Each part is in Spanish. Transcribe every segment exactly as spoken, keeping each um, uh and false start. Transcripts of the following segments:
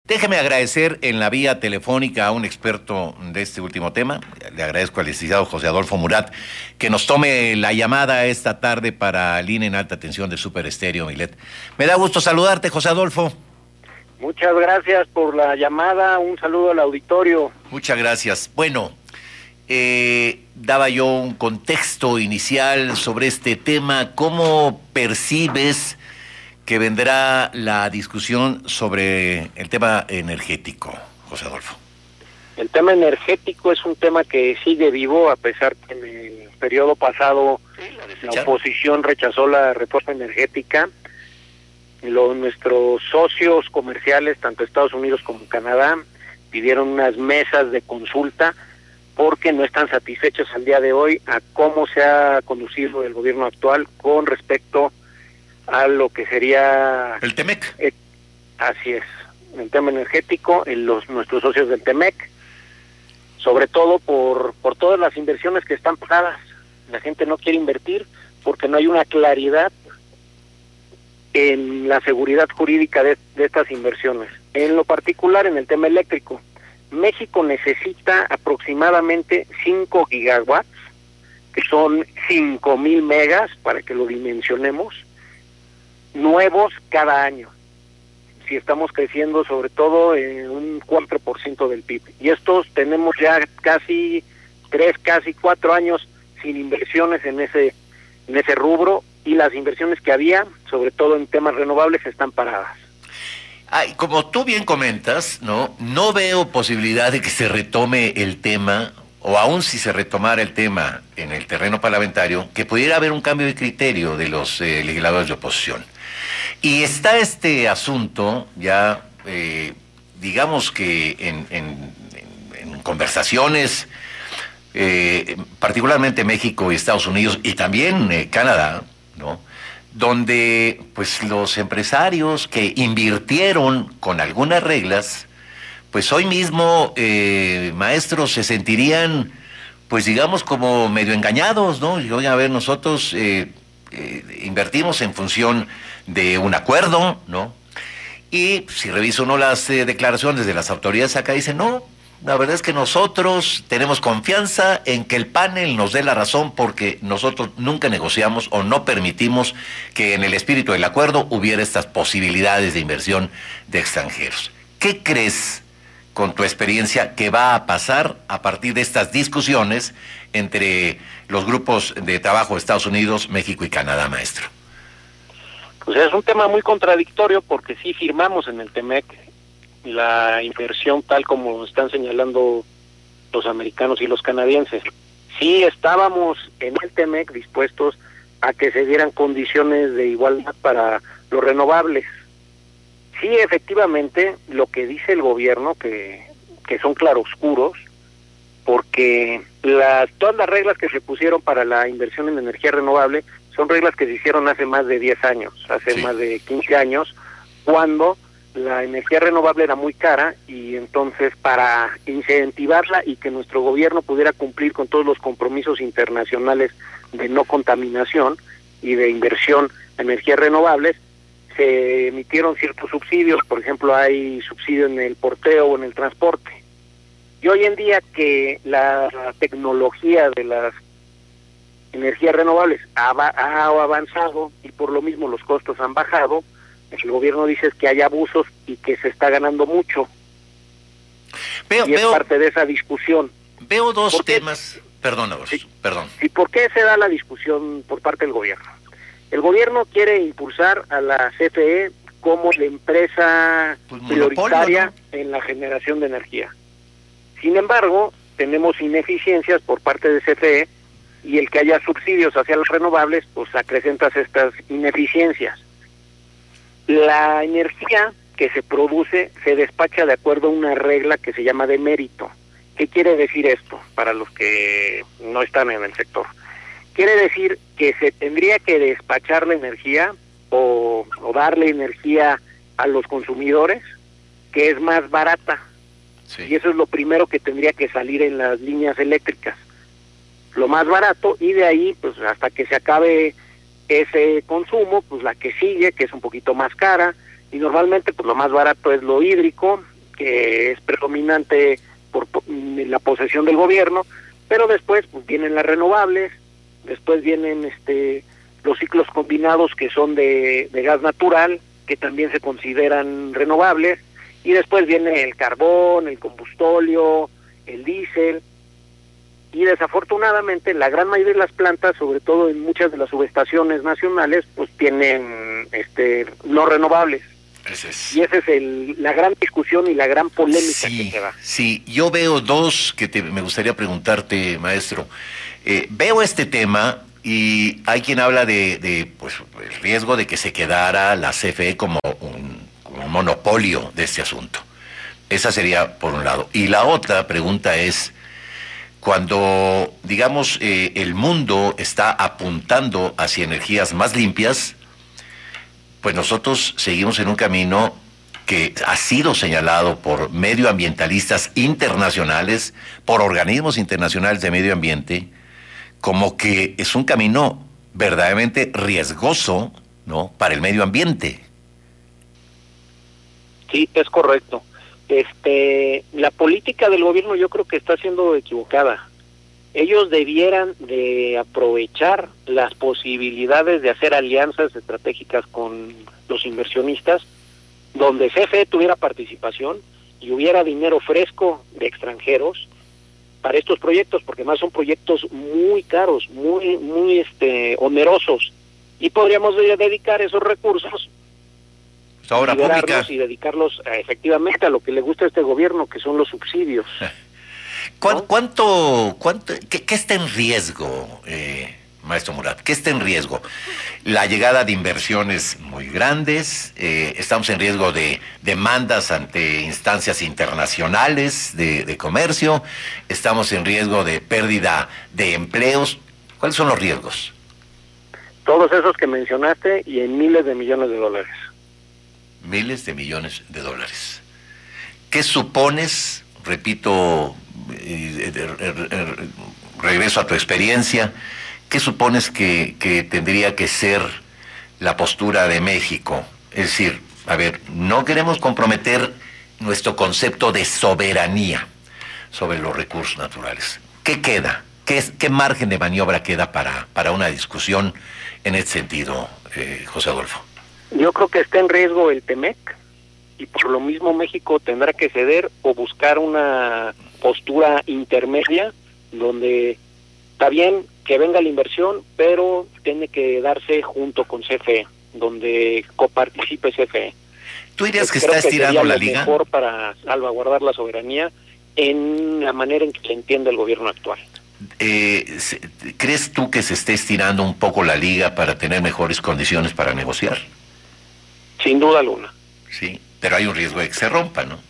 Déjeme agradecer en la vía telefónica a un experto de este último tema. Le agradezco al licenciado José Adolfo Murat que nos tome la llamada esta tarde para Línea en Alta Tensión de Super Estéreo Milet. Me da gusto saludarte, José Adolfo. Muchas gracias por la llamada. Un saludo al auditorio. Muchas gracias. Bueno, eh, daba yo un contexto inicial sobre este tema. ¿Cómo percibes que vendrá la discusión sobre el tema energético, José Adolfo? El tema energético es un tema que sigue vivo, a pesar que en el periodo pasado sí, la, la oposición rechazó la reforma energética. Los, nuestros socios comerciales, tanto Estados Unidos como Canadá, pidieron unas mesas de consulta porque no están satisfechos al día de hoy a cómo se ha conducido el gobierno actual con respecto a lo que sería el TEMEC. Eh, así es, el tema energético, en los nuestros socios del TEMEC, sobre todo por por todas las inversiones que están pagadas. La gente no quiere invertir porque no hay una claridad en la seguridad jurídica de, de estas inversiones. En lo particular, en el tema eléctrico, México necesita aproximadamente cinco gigawatts, que son cinco mil megas, para que lo dimensionemos, nuevos cada año, si estamos creciendo sobre todo en un cuatro por ciento del P I B. Y estos tenemos ya casi tres, casi cuatro años sin inversiones en ese, en ese rubro, y las inversiones que había, sobre todo en temas renovables, están paradas. Ay, como tú bien comentas, no, no veo posibilidad de que se retome el tema, o aún si se retomara el tema en el terreno parlamentario, que pudiera haber un cambio de criterio de los eh, legisladores de oposición. Y está este asunto ya, eh, digamos que en, en, en, en conversaciones, eh, particularmente México y Estados Unidos, y también eh, Canadá, ¿no?, donde pues los empresarios que invirtieron con algunas reglas, pues hoy mismo, eh, maestros, se sentirían, pues digamos, como medio engañados, ¿no? Y oigan, a ver, nosotros eh, eh, invertimos en función de un acuerdo, ¿no? Y si reviso uno las eh, declaraciones de las autoridades acá, dicen, no, la verdad es que nosotros tenemos confianza en que el panel nos dé la razón, porque nosotros nunca negociamos o no permitimos que en el espíritu del acuerdo hubiera estas posibilidades de inversión de extranjeros. ¿Qué crees, con tu experiencia, que va a pasar a partir de estas discusiones entre los grupos de trabajo de Estados Unidos, México y Canadá, maestro? Pues es un tema muy contradictorio, porque sí firmamos en el TEMEC la inversión tal como están señalando los americanos y los canadienses. Sí estábamos en el TEMEC dispuestos a que se dieran condiciones de igualdad para los renovables. Sí, efectivamente, lo que dice el gobierno, que, que son claroscuros, porque las todas las reglas que se pusieron para la inversión en energía renovable son reglas que se hicieron hace más de diez años, hace sí. más de quince años, cuando la energía renovable era muy cara, y entonces para incentivarla y que nuestro gobierno pudiera cumplir con todos los compromisos internacionales de no contaminación y de inversión en energías renovables, se emitieron ciertos subsidios. Por ejemplo, hay subsidio en el porteo o en el transporte. Y hoy en día que la tecnología de las energías renovables ha, ha avanzado y por lo mismo los costos han bajado, el gobierno dice que hay abusos y que se está ganando mucho. Veo, y es veo, parte de esa discusión. Veo dos temas, perdón, sí, perdón. ¿Y por qué se da la discusión por parte del gobierno? El gobierno quiere impulsar a la C F E como la empresa pues prioritaria, ¿no?, en la generación de energía. Sin embargo, tenemos ineficiencias por parte de C F E, y el que haya subsidios hacia los renovables, pues acrecenta estas ineficiencias. La energía que se produce se despacha de acuerdo a una regla que se llama de mérito. ¿Qué quiere decir esto para los que no están en el sector? Quiere decir que se tendría que despachar la energía o, o darle energía a los consumidores que es más barata. Sí. Y eso es lo primero que tendría que salir en las líneas eléctricas. Lo más barato, y de ahí, pues hasta que se acabe ese consumo, pues la que sigue, que es un poquito más cara, y normalmente pues lo más barato es lo hídrico, que es predominante por, por la posesión del gobierno, pero después pues vienen las renovables, después vienen este los ciclos combinados que son de, de gas natural, que también se consideran renovables, y después viene el carbón, el combustóleo, el diésel, y desafortunadamente la gran mayoría de las plantas, sobre todo en muchas de las subestaciones nacionales, pues tienen este no renovables. Ese es. Y esa es el, la gran discusión y la gran polémica Sí, que se da. sí, yo veo dos que te, me gustaría preguntarte, maestro. Eh, veo este tema y hay quien habla de, de pues, el riesgo de que se quedara la C F E como un, como un monopolio de este asunto. Esa sería por un lado. Y la otra pregunta es, cuando, digamos, eh, el mundo está apuntando hacia energías más limpias, pues nosotros seguimos en un camino que ha sido señalado por medioambientalistas internacionales, por organismos internacionales de medio ambiente, como que es un camino verdaderamente riesgoso, ¿no?, para el medio ambiente. Sí, es correcto. Este, la política del gobierno yo creo que está siendo equivocada. Ellos debieran de aprovechar las posibilidades de hacer alianzas estratégicas con los inversionistas, donde C F E tuviera participación y hubiera dinero fresco de extranjeros para estos proyectos, porque más son proyectos muy caros, muy muy este onerosos, y podríamos dedicar esos recursos, Obra pública, y dedicarlos a, efectivamente a lo que le gusta a este gobierno, que son los subsidios. ¿Cuánto, cuánto, cuánto qué, qué está en riesgo, eh, maestro Murat? ¿Qué está en riesgo? La llegada de inversiones muy grandes, eh, estamos en riesgo de demandas ante instancias internacionales de, de comercio, estamos en riesgo de pérdida de empleos. ¿Cuáles son los riesgos? Todos esos que mencionaste y en miles de millones de dólares. Miles de millones de dólares. ¿Qué supones? Repito, eh, eh, eh, regreso a tu experiencia. ¿Qué supones que, que tendría que ser la postura de México? Es decir, a ver, no queremos comprometer nuestro concepto de soberanía sobre los recursos naturales. ¿Qué queda? ¿Qué, es, qué margen de maniobra queda para, para una discusión en ese sentido, eh, José Adolfo? Yo creo que está en riesgo el Temec, y por lo mismo México tendrá que ceder o buscar una postura intermedia donde está bien que venga la inversión, pero tiene que darse junto con C F E, donde coparticipe C F E. ¿Tú dirías que Creo está estirando que la lo liga? Mejor para salvaguardar la soberanía en la manera en que se entiende el gobierno actual. Eh, ¿Crees tú que se esté estirando un poco la liga para tener mejores condiciones para negociar? Sin duda alguna. Sí, pero hay un riesgo de que se rompa, ¿no?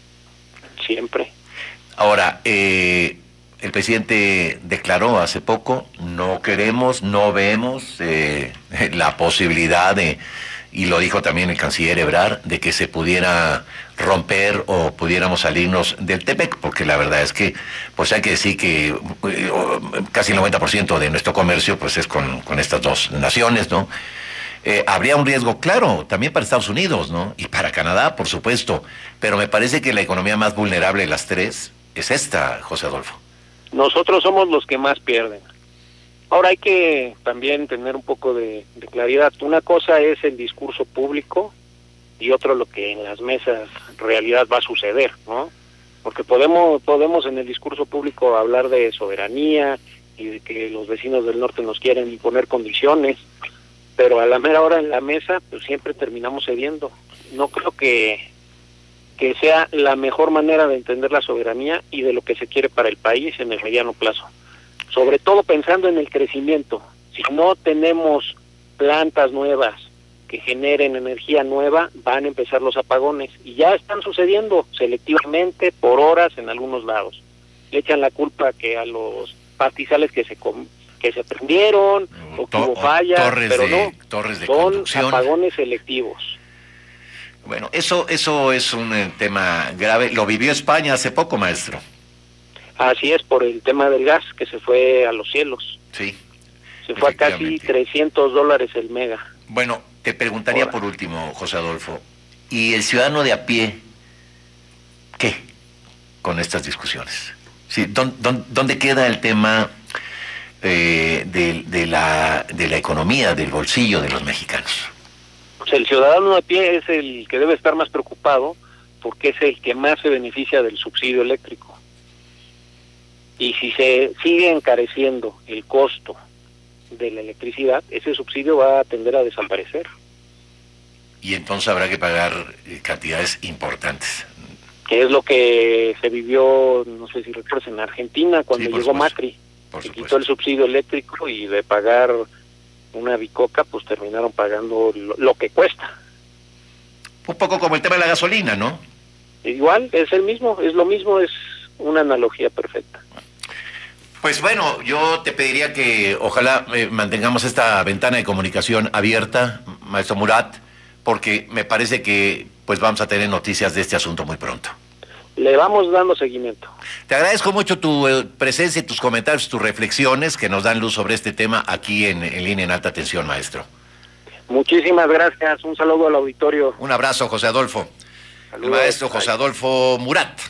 Siempre. Ahora, eh, el presidente declaró hace poco, no queremos, no vemos eh, la posibilidad de, y lo dijo también el canciller Ebrard, de que se pudiera romper o pudiéramos salirnos del Temec, porque la verdad es que, pues hay que decir que eh, casi el noventa por ciento de nuestro comercio pues es con, con estas dos naciones, ¿no? Eh, habría un riesgo, claro, también para Estados Unidos, ¿no? Y para Canadá, por supuesto. Pero me parece que la economía más vulnerable de las tres es esta, José Adolfo. Nosotros somos los que más pierden. Ahora hay que también tener un poco de, de claridad. Una cosa es el discurso público y otro lo que en las mesas en realidad va a suceder, ¿no? Porque podemos, podemos en el discurso público hablar de soberanía y de que los vecinos del norte nos quieren imponer condiciones, pero a la mera hora en la mesa pues siempre terminamos cediendo. No creo que, que sea la mejor manera de entender la soberanía y de lo que se quiere para el país en el mediano plazo. Sobre todo pensando en el crecimiento. Si no tenemos plantas nuevas que generen energía nueva, van a empezar los apagones. Y ya están sucediendo selectivamente, por horas, en algunos lados. Le echan la culpa que a los pastizales que se com que se prendieron, o que hubo fallas, pero de, no, torres de son conducción. apagones selectivos. Bueno, eso, eso es un eh, tema grave. Lo vivió España hace poco, maestro. Así es, por el tema del gas, que se fue a los cielos. Sí. Se fue a casi trescientos dólares el mega. Bueno, te preguntaría Ahora. por último, José Adolfo, ¿y el ciudadano de a pie con estas discusiones? Sí, ¿dónde, dónde queda el tema eh, de, de, la, de la economía, del bolsillo de los mexicanos? Pues el ciudadano a pie es el que debe estar más preocupado porque es el que más se beneficia del subsidio eléctrico. Y si se sigue encareciendo el costo de la electricidad, ese subsidio va a tender a desaparecer. Y entonces habrá que pagar eh, cantidades importantes. Que es lo que se vivió, no sé si recuerdas, en Argentina, cuando Sí, llegó supuesto, Macri, por se supuesto. quitó el subsidio eléctrico y de pagar una bicoca, pues terminaron pagando lo, lo que cuesta. Un poco como el tema de la gasolina, ¿no? Igual, es el mismo, es lo mismo, es una analogía perfecta. Pues bueno, yo te pediría que ojalá eh, mantengamos esta ventana de comunicación abierta, maestro Murat, porque me parece que pues vamos a tener noticias de este asunto muy pronto. Le vamos dando seguimiento. Te agradezco mucho tu eh, presencia y tus comentarios, tus reflexiones que nos dan luz sobre este tema aquí en, en Línea en Alta Tensión, maestro. Muchísimas gracias, un saludo al auditorio. Un abrazo, José Adolfo. Saludos. El maestro José Adolfo Murat.